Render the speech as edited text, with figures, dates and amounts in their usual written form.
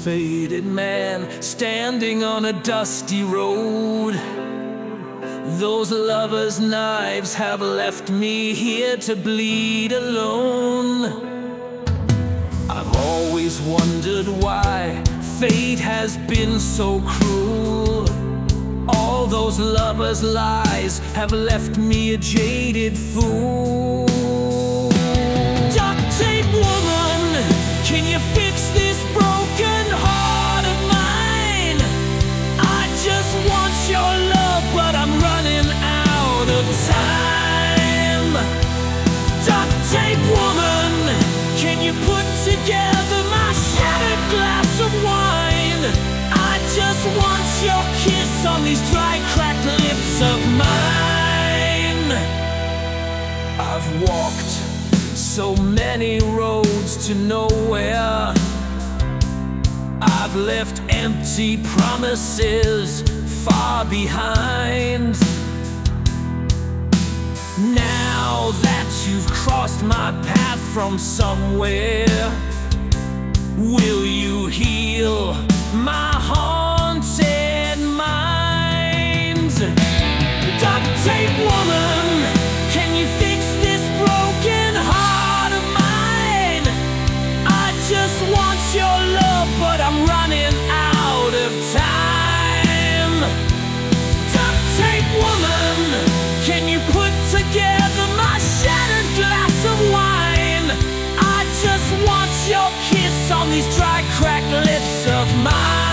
faded man standing on a dusty road. Those lovers' knives have left me here to bleed alone. I've always wondered why fate has been so cruel. All those lovers' lies have left me a jaded fool. Duct tape woman, can you fix this broken heart of mine? I just want your love, but I'm running out of time. Duct tape woman, can you put together my shattered glass of wine? I just want your kiss on these dry, cracked lips of mine. I've walked so many roads to nowhere. I've left empty promises far behind. Now that you've crossed my path from somewhere, will you heal my haunted mind? Duct tape woman, can you fix this broken heart of mine? I just want your love, but I'm running out of time. Duct tape woman, can you put together my shattered glass of wine? I just want your kiss on these dry, cracked lips of mine.